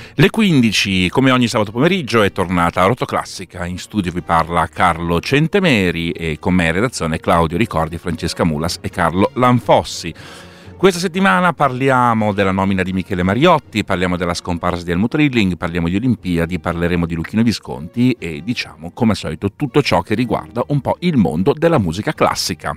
Le 15, come ogni sabato pomeriggio, è tornata Rotoclassica. In studio vi parla Carlo Centemeri e con me in redazione Claudio Ricordi, Francesca Mulas e Carlo Lanfossi. Questa settimana parliamo della nomina di Michele Mariotti, parliamo della scomparsa di Helmut Rilling, parliamo di Olimpiadi, parleremo di Luchino Visconti e diciamo, come al solito, tutto ciò che riguarda un po' il mondo della musica classica.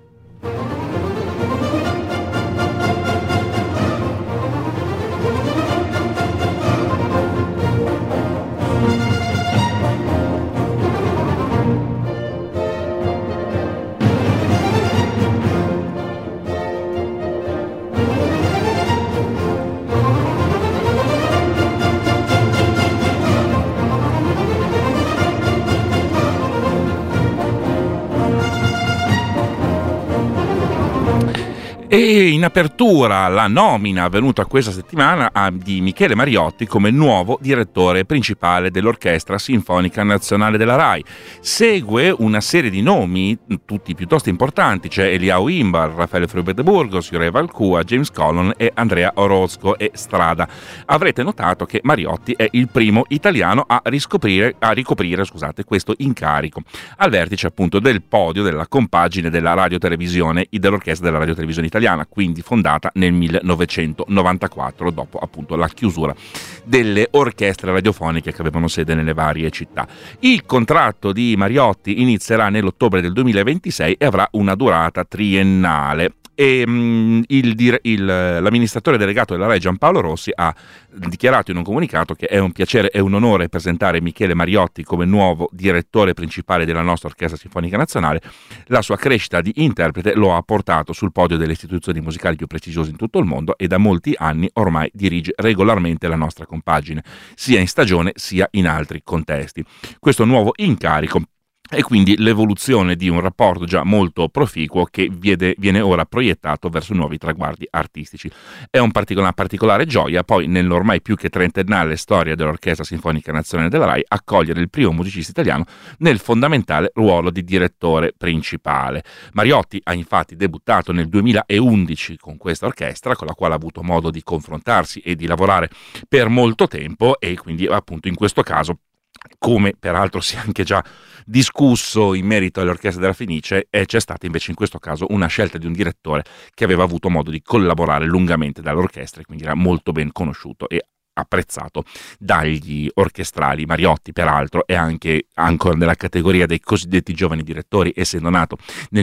E in apertura la nomina avvenuta questa settimana di Michele Mariotti come nuovo direttore principale dell'Orchestra Sinfonica Nazionale della RAI. Segue una serie di nomi, tutti piuttosto importanti, c'è Eliao Imbar, Raffaele Fröber de Burgos, Juraj Valkua, James Collon e Andrea Orozco e Strada. Avrete notato che Mariotti è il primo italiano a ricoprire questo incarico, al vertice appunto del podio della compagine della radiotelevisione e dell'Orchestra della Radiotelevisione Italiana, quindi fondata nel 1994 dopo appunto la chiusura delle orchestre radiofoniche che avevano sede nelle varie città. Il contratto di Mariotti inizierà nell'ottobre del 2026 e avrà una durata triennale. E l'amministratore delegato della RAI Giampaolo Rossi ha dichiarato in un comunicato che è un piacere e un onore presentare Michele Mariotti come nuovo direttore principale della nostra Orchestra Sinfonica Nazionale. La sua crescita di interprete lo ha portato sul podio delle istituzioni musicali più prestigiose in tutto il mondo e da molti anni ormai dirige regolarmente la nostra compagine, sia in stagione sia in altri contesti. Questo nuovo incarico e quindi l'evoluzione di un rapporto già molto proficuo che viene ora proiettato verso nuovi traguardi artistici. È una particolare gioia poi nell'ormai più che trentennale storia dell'Orchestra Sinfonica Nazionale della RAI accogliere il primo musicista italiano nel fondamentale ruolo di direttore principale. Mariotti ha infatti debuttato nel 2011 con questa orchestra, con la quale ha avuto modo di confrontarsi e di lavorare per molto tempo e quindi appunto in questo caso, come peraltro si è anche già discusso in merito all'Orchestra della Fenice, c'è stata invece in questo caso una scelta di un direttore che aveva avuto modo di collaborare lungamente dall'orchestra e quindi era molto ben conosciuto e apprezzato dagli orchestrali. Mariotti peraltro è anche ancora nella categoria dei cosiddetti giovani direttori, essendo nato nel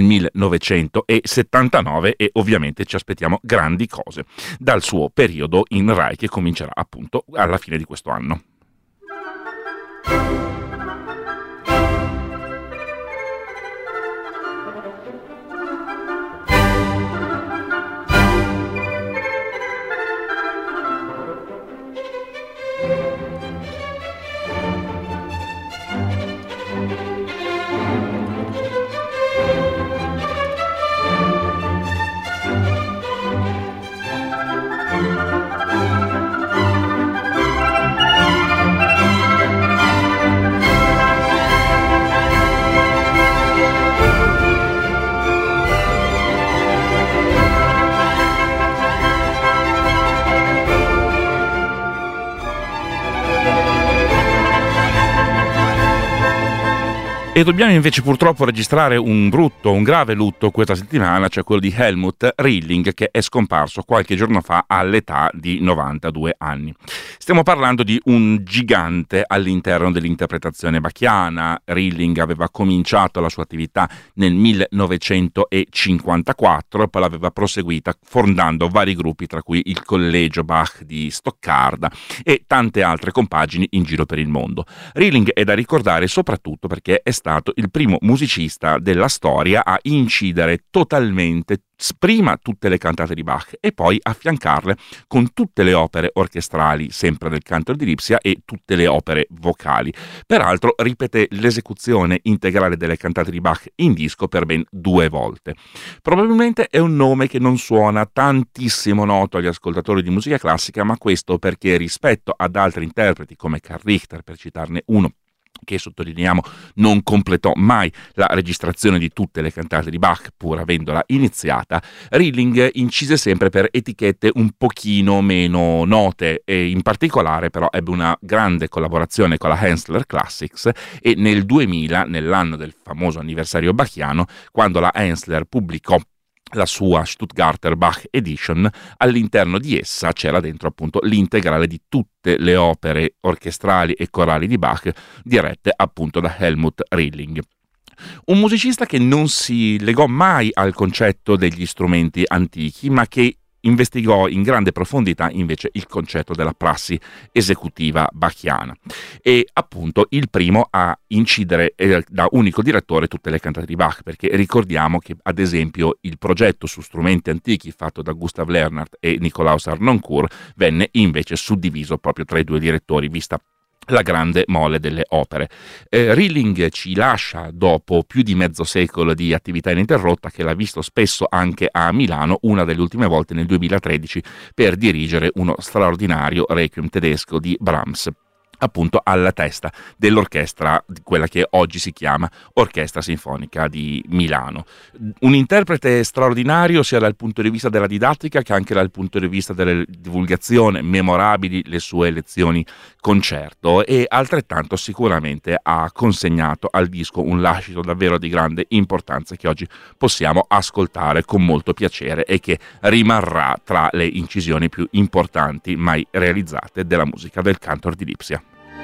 1979 e ovviamente ci aspettiamo grandi cose dal suo periodo in RAI che comincerà appunto alla fine di questo anno. E dobbiamo invece purtroppo registrare un grave lutto questa settimana, cioè quello di Helmut Rilling, che è scomparso qualche giorno fa all'età di 92 anni. Stiamo parlando di un gigante all'interno dell'interpretazione bacchiana. Rilling aveva cominciato la sua attività nel 1954, poi l'aveva proseguita fondando vari gruppi, tra cui il Collegio Bach di Stoccarda e tante altre compagini in giro per il mondo. Rilling è da ricordare soprattutto perché è stato il primo musicista della storia a incidere totalmente prima tutte le cantate di Bach e poi affiancarle con tutte le opere orchestrali sempre del canto di Lipsia e tutte le opere vocali. Peraltro ripete l'esecuzione integrale delle cantate di Bach in disco per ben 2 volte. Probabilmente è un nome che non suona tantissimo noto agli ascoltatori di musica classica, ma questo perché rispetto ad altri interpreti come Carl Richter, per citarne uno, che sottolineiamo non completò mai la registrazione di tutte le cantate di Bach, pur avendola iniziata, Rilling incise sempre per etichette un pochino meno note, e in particolare però ebbe una grande collaborazione con la Hensler Classics, e nel 2000, nell'anno del famoso anniversario bachiano, quando la Hensler pubblicò la sua Stuttgarter Bach Edition, all'interno di essa c'era dentro appunto l'integrale di tutte le opere orchestrali e corali di Bach dirette appunto da Helmut Rilling. Un musicista che non si legò mai al concetto degli strumenti antichi, ma che investigò in grande profondità invece il concetto della prassi esecutiva bachiana, e appunto il primo a incidere da unico direttore tutte le cantate di Bach, perché ricordiamo che ad esempio il progetto su strumenti antichi fatto da Gustav Leonhardt e Nikolaus Harnoncourt venne invece suddiviso proprio tra i due direttori, vista la grande mole delle opere. Rilling ci lascia dopo più di mezzo secolo di attività ininterrotta, che l'ha visto spesso anche a Milano, una delle ultime volte nel 2013 per dirigere uno straordinario Requiem tedesco di Brahms, appunto alla testa dell'orchestra, quella che oggi si chiama Orchestra Sinfonica di Milano. Un interprete straordinario sia dal punto di vista della didattica che anche dal punto di vista della divulgazione, memorabili le sue lezioni concerto, e altrettanto sicuramente ha consegnato al disco un lascito davvero di grande importanza che oggi possiamo ascoltare con molto piacere e che rimarrà tra le incisioni più importanti mai realizzate della musica del Cantor di Lipsia.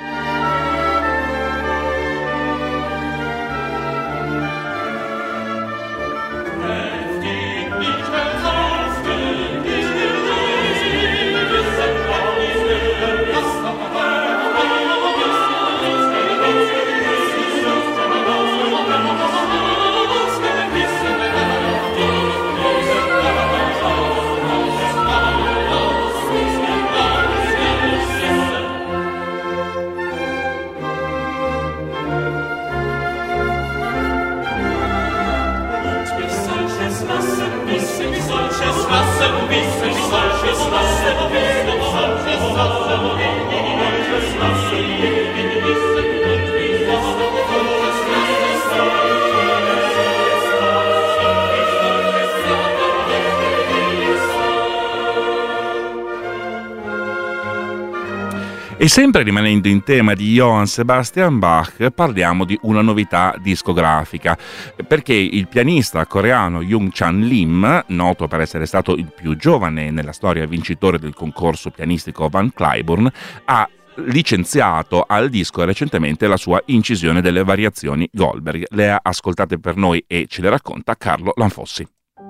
E sempre rimanendo in tema di Johann Sebastian Bach, parliamo di una novità discografica, perché il pianista coreano Jung Chan Lim, noto per essere stato il più giovane nella storia vincitore del concorso pianistico Van Cliburn, ha licenziato al disco recentemente la sua incisione delle variazioni Goldberg. Le ha ascoltate per noi e ce le racconta Carlo Lanfossi.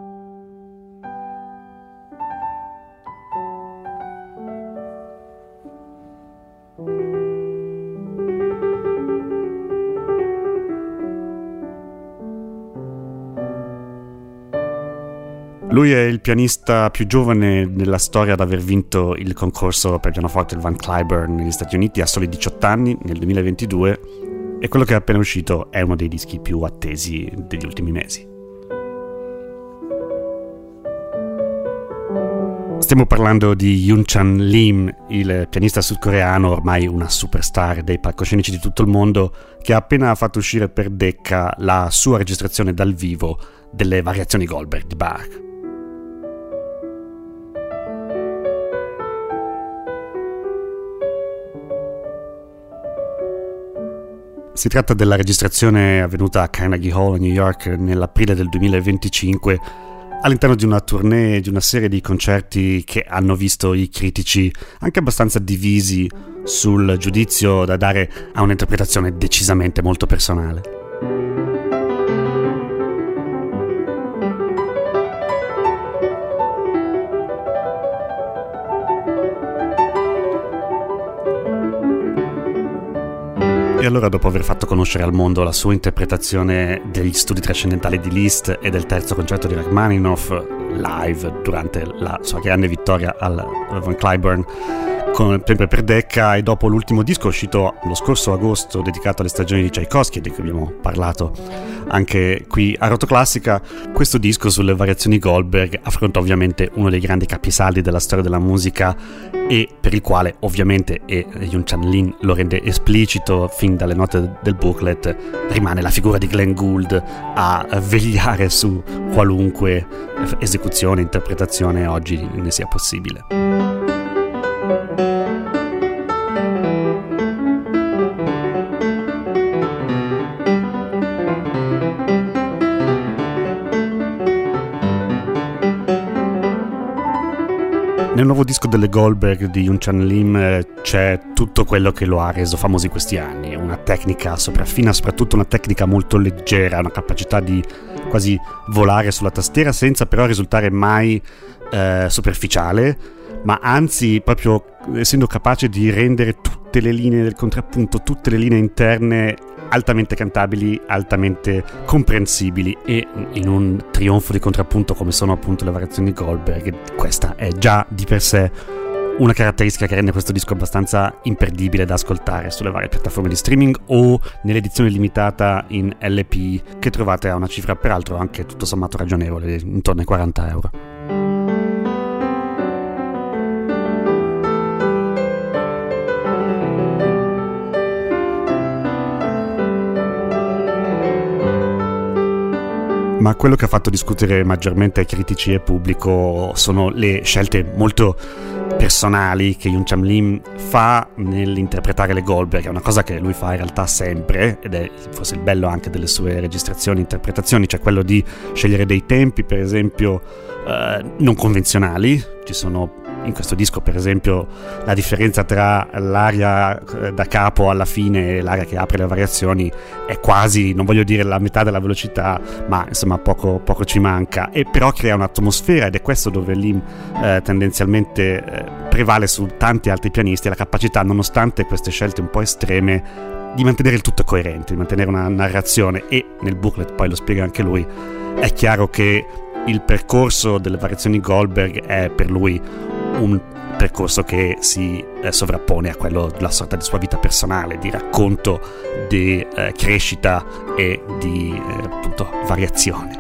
Lui è il pianista più giovane nella storia ad aver vinto il concorso per pianoforte Van Cliburn negli Stati Uniti a soli 18 anni, nel 2022, e quello che è appena uscito è uno dei dischi più attesi degli ultimi mesi. Stiamo parlando di Jung Chan Lim, il pianista sudcoreano, ormai una superstar dei palcoscenici di tutto il mondo, che ha appena fatto uscire per Decca la sua registrazione dal vivo delle variazioni Goldberg di Bach. Si tratta della registrazione avvenuta a Carnegie Hall a New York nell'aprile del 2025, all'interno di una tournée, di una serie di concerti che hanno visto i critici anche abbastanza divisi sul giudizio da dare a un'interpretazione decisamente molto personale. E allora, dopo aver fatto conoscere al mondo la sua interpretazione degli studi trascendentali di Liszt e del terzo concerto di Rachmaninoff live durante la sua grande vittoria al Van Cliburn, sempre per Decca, e dopo l'ultimo disco uscito lo scorso agosto dedicato alle stagioni di Tchaikovsky, di cui abbiamo parlato anche qui a Rotoclassica, questo disco sulle variazioni Goldberg affronta ovviamente uno dei grandi capisaldi della storia della musica, e per il quale ovviamente, e Yun Chan Lin lo rende esplicito fin dalle note del booklet, rimane la figura di Glenn Gould a vegliare su qualunque esecuzione, interpretazione oggi ne sia possibile. Nel nuovo disco delle Goldberg di Yun Chan Lim c'è tutto quello che lo ha reso famoso in questi anni, una tecnica sopraffina, soprattutto una tecnica molto leggera, una capacità di quasi volare sulla tastiera senza però risultare mai superficiale, ma anzi proprio essendo capace di rendere tutte le linee del contrappunto, tutte le linee interne altamente cantabili, altamente comprensibili, e in un trionfo di contrappunto come sono appunto le variazioni Goldberg, questa è già di per sé una caratteristica che rende questo disco abbastanza imperdibile da ascoltare sulle varie piattaforme di streaming o nell'edizione limitata in LP, che trovate a una cifra peraltro anche tutto sommato ragionevole, intorno ai €40. Ma quello che ha fatto discutere maggiormente critici e pubblico sono le scelte molto personali che Yun Chan Lim fa nell'interpretare le Goldberg. È una cosa che lui fa in realtà sempre, ed è forse il bello anche delle sue registrazioni e interpretazioni, cioè quello di scegliere dei tempi, per esempio, non convenzionali. Ci sono in questo disco, per esempio, la differenza tra l'aria da capo alla fine e l'aria che apre le variazioni è quasi, non voglio dire la metà della velocità, ma insomma poco ci manca, e però crea un'atmosfera, ed è questo dove Lim tendenzialmente prevale su tanti altri pianisti, la capacità, nonostante queste scelte un po' estreme, di mantenere il tutto coerente, di mantenere una narrazione. E nel booklet poi lo spiega anche lui, è chiaro che il percorso delle variazioni Goldberg è per lui un percorso che si sovrappone a quello della sorta di sua vita personale, di racconto, di crescita e di appunto variazione.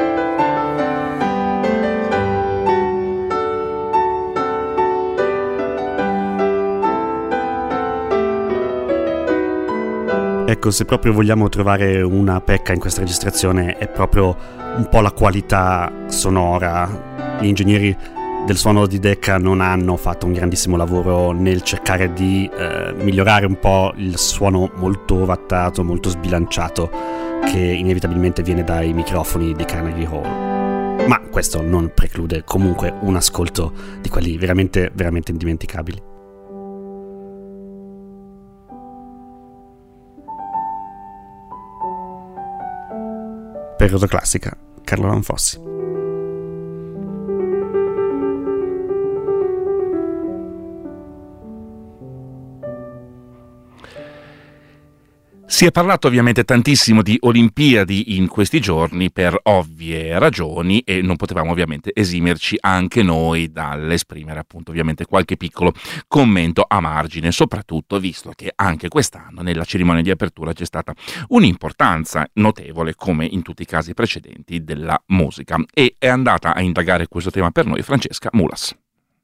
Ecco, se proprio vogliamo trovare una pecca in questa registrazione è proprio un po' la qualità sonora. Gli ingegneri del suono di Decca non hanno fatto un grandissimo lavoro nel cercare di migliorare un po' il suono molto ovattato, molto sbilanciato che inevitabilmente viene dai microfoni di Carnegie Hall. Ma questo non preclude comunque un ascolto di quelli veramente, veramente indimenticabili. Per Rotoclassica, Carlo Lanfossi. Si è parlato ovviamente tantissimo di Olimpiadi in questi giorni per ovvie ragioni, e non potevamo ovviamente esimerci anche noi dall'esprimere appunto ovviamente qualche piccolo commento a margine, soprattutto visto che anche quest'anno nella cerimonia di apertura c'è stata un'importanza notevole, come in tutti i casi precedenti, della musica, e è andata a indagare questo tema per noi Francesca Mulas.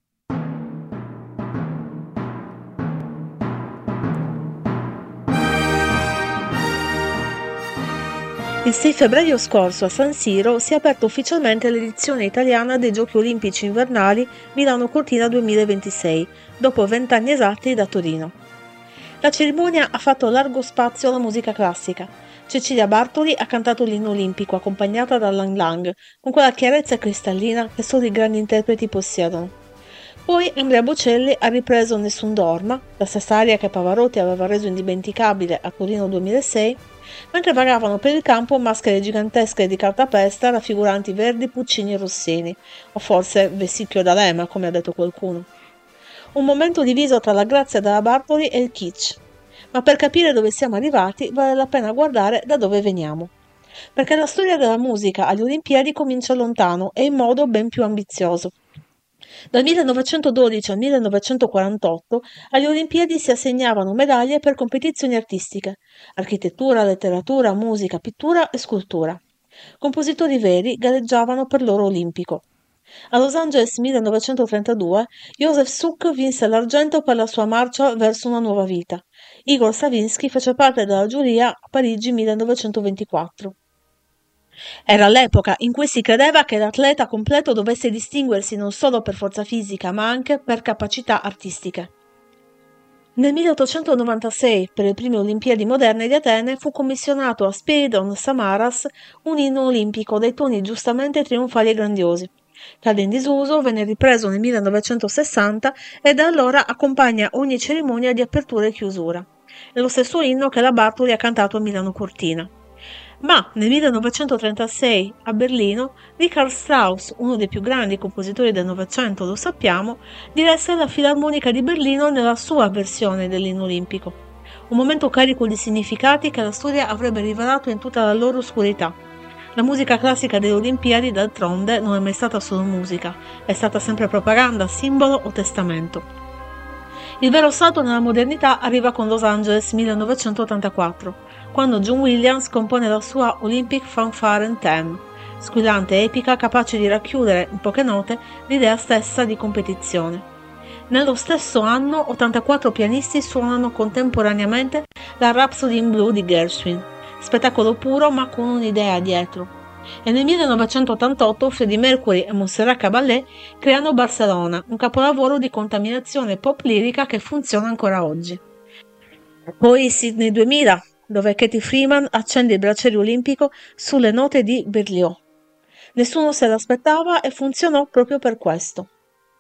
Il 6 febbraio scorso a San Siro si è aperta ufficialmente l'edizione italiana dei Giochi Olimpici Invernali Milano Cortina 2026, dopo 20 anni esatti da Torino. La cerimonia ha fatto largo spazio alla musica classica. Cecilia Bartoli ha cantato l'inno olimpico accompagnata da Lang Lang, con quella chiarezza cristallina che solo i grandi interpreti possiedono. Poi Andrea Bocelli ha ripreso Nessun Dorma, la stessa aria che Pavarotti aveva reso indimenticabile a Torino 2006, mentre vagavano per il campo maschere gigantesche di cartapesta raffiguranti Verdi, Puccini e Rossini, o forse Vesicchio d'Alema, come ha detto qualcuno. Un momento diviso tra la grazia della Bartoli e il kitsch, ma per capire dove siamo arrivati vale la pena guardare da dove veniamo. Perché la storia della musica alle Olimpiadi comincia lontano e in modo ben più ambizioso. Dal 1912 al 1948 alle Olimpiadi si assegnavano medaglie per competizioni artistiche, architettura, letteratura, musica, pittura e scultura. Compositori veri gareggiavano per l'oro olimpico. A Los Angeles 1932 Josef Suk vinse l'argento per la sua marcia verso una nuova vita. Igor Stravinsky fece parte della giuria a Parigi 1924. Era l'epoca in cui si credeva che l'atleta completo dovesse distinguersi non solo per forza fisica ma anche per capacità artistiche. Nel 1896, per le prime Olimpiadi moderne di Atene, fu commissionato a Spiridon Samaras un inno olimpico dai toni giustamente trionfali e grandiosi. Cadde in disuso, venne ripreso nel 1960 e da allora accompagna ogni cerimonia di apertura e chiusura. È lo stesso inno che la Bartoli ha cantato a Milano Cortina. Ma nel 1936 a Berlino Richard Strauss, uno dei più grandi compositori del Novecento, lo sappiamo, diresse la Filarmonica di Berlino nella sua versione dell'inno olimpico. Un momento carico di significati che la storia avrebbe rivelato in tutta la loro oscurità. La musica classica delle Olimpiadi, d'altronde, non è mai stata solo musica, è stata sempre propaganda, simbolo o testamento. Il vero salto nella modernità arriva con Los Angeles 1984, quando John Williams compone la sua Olympic Fanfare Anthem, squillante epica capace di racchiudere in poche note l'idea stessa di competizione. Nello stesso anno 84 pianisti suonano contemporaneamente la Rhapsody in Blue di Gershwin, spettacolo puro ma con un'idea dietro. E nel 1988 Freddie Mercury e Montserrat Caballé creano Barcelona, un capolavoro di contaminazione pop lirica che funziona ancora oggi. Poi Sydney 2000, dove Katie Freeman accende il bracciere olimpico sulle note di Berlioz. Nessuno se l'aspettava e funzionò proprio per questo.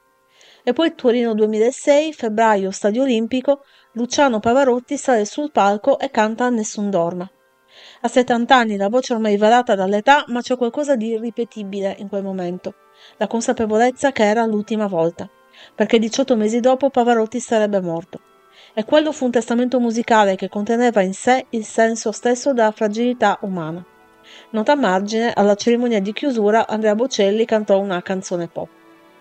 E poi Torino 2006, febbraio, Stadio Olimpico, Luciano Pavarotti sale sul palco e canta Nessun dorma. A 70 anni, la voce ormai velata dall'età, ma c'è qualcosa di irripetibile in quel momento, la consapevolezza che era l'ultima volta, perché 18 mesi dopo Pavarotti sarebbe morto. E quello fu un testamento musicale che conteneva in sé il senso stesso della fragilità umana. Nota a margine, alla cerimonia di chiusura Andrea Bocelli cantò una canzone pop.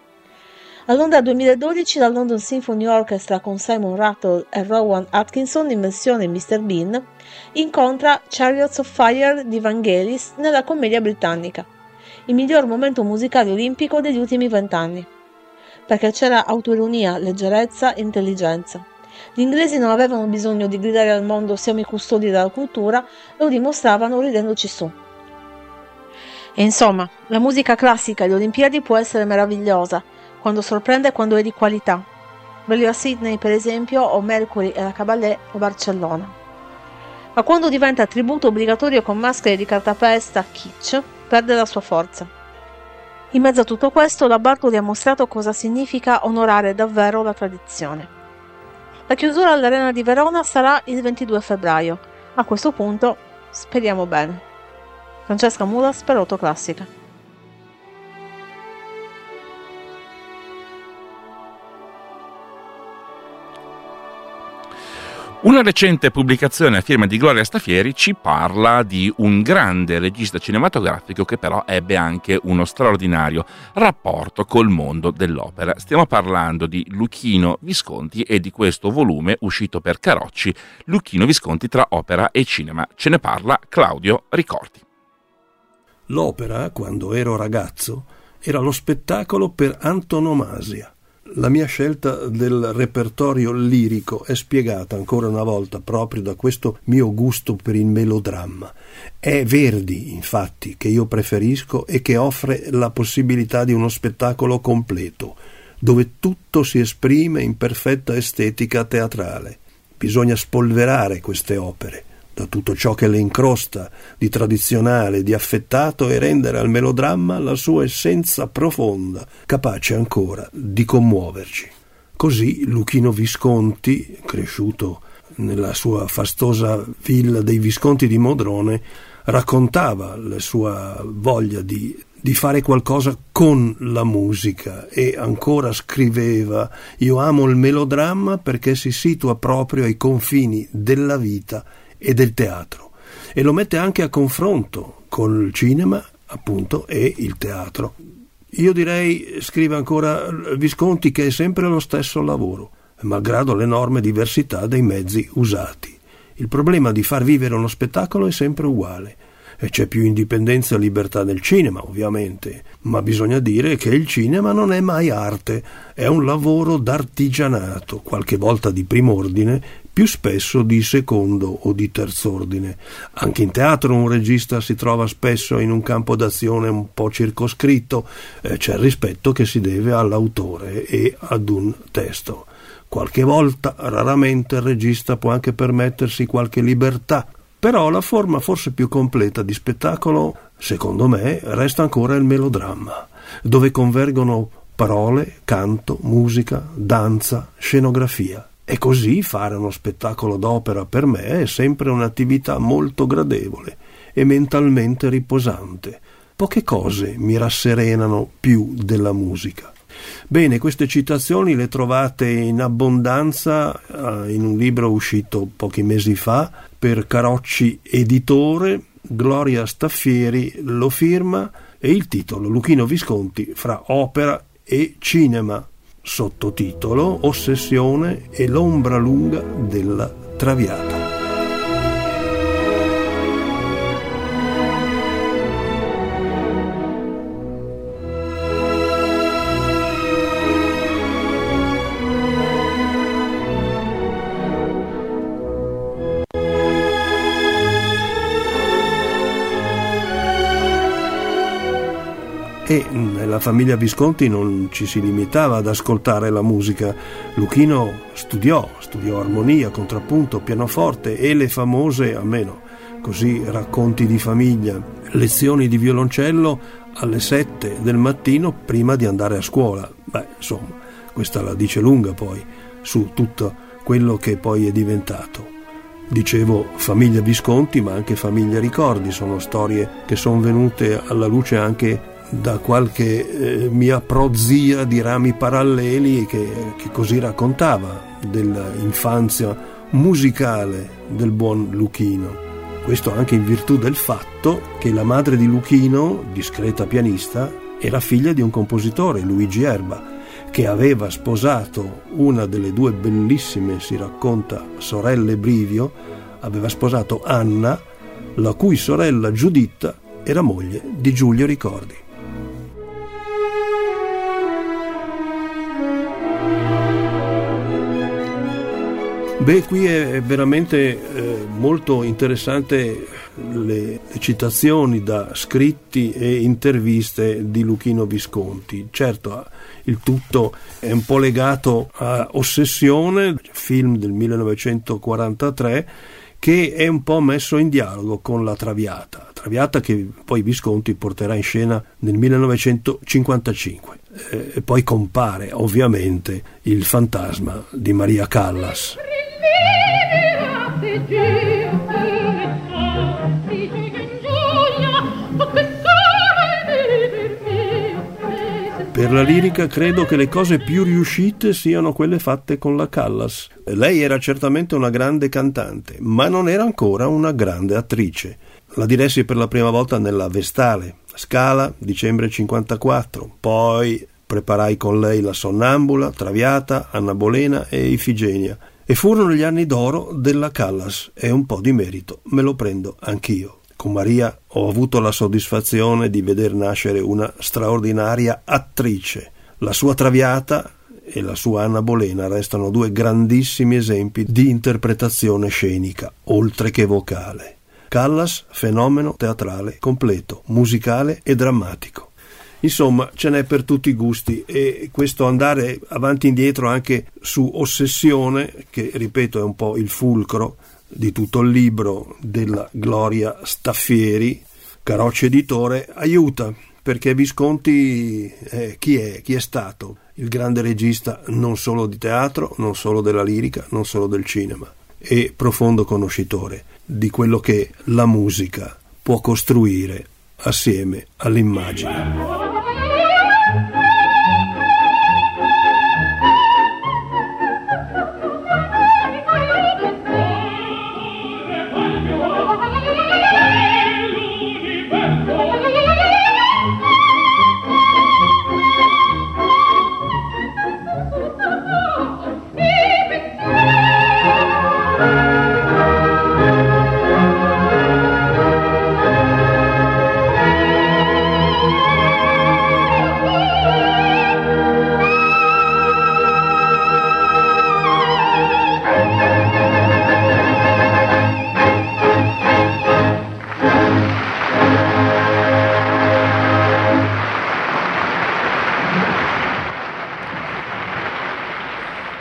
A Londra 2012 la London Symphony Orchestra con Simon Rattle e Rowan Atkinson in versione Mr. Bean incontra Chariots of Fire di Vangelis nella commedia britannica, il miglior momento musicale olimpico degli ultimi 20 anni, perché c'era autoironia, leggerezza e intelligenza. Gli inglesi non avevano bisogno di gridare al mondo siamo i custodi della cultura, lo dimostravano ridendoci su. E insomma, la musica classica alle Olimpiadi può essere meravigliosa, quando sorprende e quando è di qualità. Vedo a Sydney per esempio, o Mercury e la Caballé o Barcellona. Ma quando diventa tributo obbligatorio con maschere di cartapesta kitsch, perde la sua forza. In mezzo a tutto questo la Bartoli ha mostrato cosa significa onorare davvero la tradizione. La chiusura all'Arena di Verona sarà il 22 febbraio. A questo punto, speriamo bene. Francesca Mulas per Autoclassica. Una recente pubblicazione a firma di Gloria Staffieri ci parla di un grande regista cinematografico che però ebbe anche uno straordinario rapporto col mondo dell'opera. Stiamo parlando di Luchino Visconti e di questo volume uscito per Carocci, Luchino Visconti tra opera e cinema. Ce ne parla Claudio Ricordi. L'opera, quando ero ragazzo, era lo spettacolo per antonomasia. La mia scelta del repertorio lirico è spiegata ancora una volta proprio da questo mio gusto per il melodramma. È Verdi, infatti, che io preferisco e che offre la possibilità di uno spettacolo completo, dove tutto si esprime in perfetta estetica teatrale. Bisogna spolverare queste opere da tutto ciò che le incrosta di tradizionale, di affettato e rendere al melodramma la sua essenza profonda, capace ancora di commuoverci. Così Luchino Visconti, cresciuto nella sua fastosa villa dei Visconti di Modrone, raccontava la sua voglia di fare qualcosa con la musica e ancora scriveva: io amo il melodramma perché si situa proprio ai confini della vita e del teatro, e lo mette anche a confronto col cinema, appunto, e il teatro. Io direi, scrive ancora Visconti, che è sempre lo stesso lavoro, malgrado l'enorme diversità dei mezzi usati. Il problema di far vivere uno spettacolo è sempre uguale. E c'è più indipendenza e libertà nel cinema, ovviamente, ma bisogna dire che il cinema non è mai arte, è un lavoro d'artigianato, qualche volta di prim'ordine, più spesso di secondo o di terz'ordine. Anche in teatro un regista si trova spesso in un campo d'azione un po' circoscritto, c'è il rispetto che si deve all'autore e ad un testo. Qualche volta, raramente, il regista può anche permettersi qualche libertà. Però la forma forse più completa di spettacolo, secondo me, resta ancora il melodramma, dove convergono parole, canto, musica, danza, scenografia. E così fare uno spettacolo d'opera per me è sempre un'attività molto gradevole e mentalmente riposante. Poche cose mi rasserenano più della musica. Bene, queste citazioni le trovate in abbondanza in un libro uscito pochi mesi fa per Carocci Editore. Gloria Staffieri lo firma e il titolo Luchino Visconti fra opera e cinema, sottotitolo Ossessione e l'ombra lunga della Traviata. E nella famiglia Visconti non ci si limitava ad ascoltare la musica. Luchino studiò armonia, contrappunto, pianoforte e le famose, almeno così racconti di famiglia, lezioni di violoncello alle 7 del mattino prima di andare a scuola. Insomma, questa la dice lunga poi su tutto quello che poi è diventato. Dicevo famiglia Visconti, ma anche famiglia Ricordi, sono storie che sono venute alla luce anche da qualche mia prozia di rami paralleli che così raccontava dell'infanzia musicale del buon Luchino. Questo anche in virtù del fatto che la madre di Luchino, discreta pianista, era figlia di un compositore, Luigi Erba, che aveva sposato una delle due bellissime, si racconta, sorelle Brivio, aveva sposato Anna, la cui sorella Giuditta era moglie di Giulio Ricordi. Qui è veramente molto interessante le citazioni da scritti e interviste di Luchino Visconti. Certo, il tutto è un po' legato a Ossessione, film del 1943, che è un po' messo in dialogo con la Traviata che poi Visconti porterà in scena nel 1955. E poi compare ovviamente il fantasma di Maria Callas. Per la lirica credo che le cose più riuscite siano quelle fatte con la Callas. Lei era certamente una grande cantante, ma non era ancora una grande attrice. La diressi per la prima volta nella Vestale, Scala, dicembre 54, poi preparai con lei La Sonnambula, Traviata, Anna Bolena e Ifigenia. E furono gli anni d'oro della Callas e un po' di merito me lo prendo anch'io. Con Maria ho avuto la soddisfazione di veder nascere una straordinaria attrice. La sua Traviata e la sua Anna Bolena restano due grandissimi esempi di interpretazione scenica, oltre che vocale. Callas, fenomeno teatrale completo, musicale e drammatico. Insomma, ce n'è per tutti i gusti e questo andare avanti e indietro anche su Ossessione, che ripeto è un po' il fulcro di tutto il libro della Gloria Staffieri, Carocci Editore, aiuta, perché Visconti chi è stato? Il grande regista non solo di teatro, non solo della lirica, non solo del cinema, e profondo conoscitore di quello che la musica può costruire assieme all'immagine.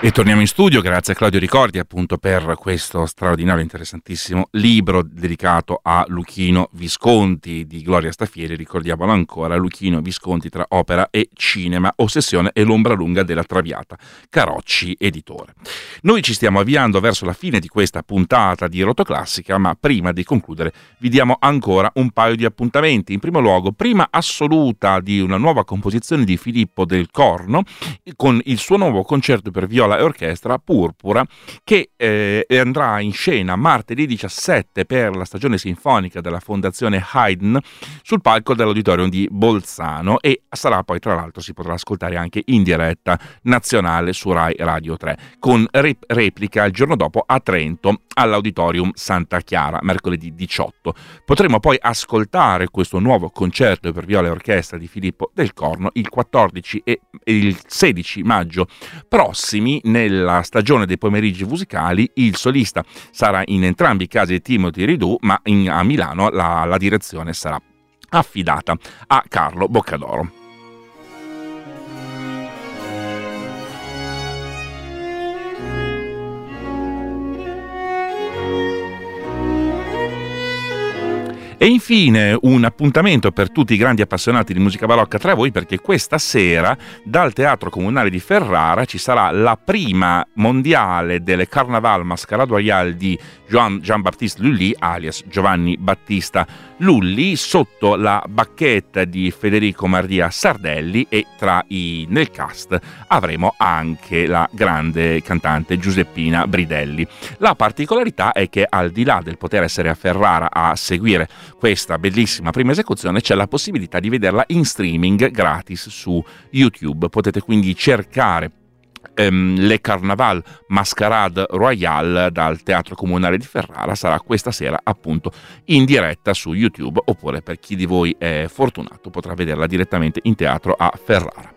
E torniamo in studio, grazie a Claudio Ricordi appunto per questo straordinario, interessantissimo libro dedicato a Luchino Visconti di Gloria Staffieri. Ricordiamolo ancora, Luchino Visconti tra opera e cinema, Ossessione e l'ombra lunga della Traviata, Carocci editore. Noi ci stiamo avviando verso la fine di questa puntata di Rotoclassica, ma prima di concludere vi diamo ancora un paio di appuntamenti. In primo luogo, prima assoluta di una nuova composizione di Filippo del Corno con il suo nuovo concerto per viola e orchestra Purpura, che andrà in scena martedì 17 per la stagione sinfonica della Fondazione Haydn sul palco dell'Auditorium di Bolzano, e sarà poi, tra l'altro, si potrà ascoltare anche in diretta nazionale su Rai Radio 3, con replica il giorno dopo a Trento all'Auditorium Santa Chiara, mercoledì 18. Potremo poi ascoltare questo nuovo concerto per viola e orchestra di Filippo del Corno il 14 e il 16 maggio prossimi nella stagione dei pomeriggi musicali. Il solista sarà in entrambi i casi Timothy Ridù, ma a Milano la direzione sarà affidata a Carlo Boccadoro. E infine un appuntamento per tutti i grandi appassionati di musica barocca tra voi, perché questa sera dal Teatro Comunale di Ferrara ci sarà la prima mondiale delle Carnaval Mascarade Royale di Jean-Baptiste Lully, alias Giovanni Battista Lully, sotto la bacchetta di Federico Mardia Sardelli, e nel cast avremo anche la grande cantante Giuseppina Bridelli. La particolarità è che, al di là del poter essere a Ferrara a seguire questa bellissima prima esecuzione, c'è la possibilità di vederla in streaming gratis su YouTube. Potete quindi cercare Le Carnaval Mascarade Royale dal Teatro Comunale di Ferrara. Sarà questa sera appunto in diretta su YouTube, oppure per chi di voi è fortunato potrà vederla direttamente in teatro a Ferrara.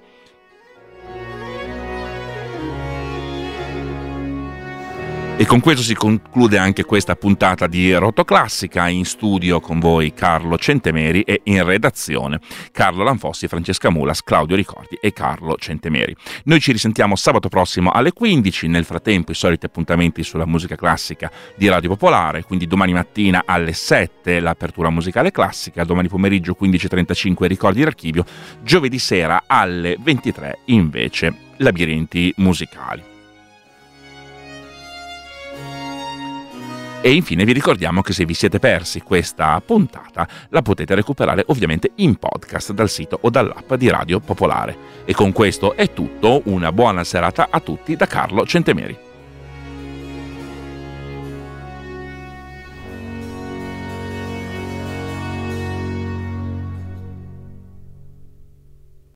E con questo si conclude anche questa puntata di Rotoclassica. In studio con voi Carlo Centemeri e in redazione Carlo Lanfossi, Francesca Mulas, Claudio Ricordi e Carlo Centemeri. Noi ci risentiamo sabato prossimo alle 15. Nel frattempo i soliti appuntamenti sulla musica classica di Radio Popolare, quindi domani mattina alle 7 l'apertura musicale classica, domani pomeriggio 15:35 Ricordi d'archivio, giovedì sera alle 23 invece Labirinti musicali. E infine vi ricordiamo che se vi siete persi questa puntata la potete recuperare ovviamente in podcast dal sito o dall'app di Radio Popolare. E con questo è tutto, una buona serata a tutti da Carlo Centemeri.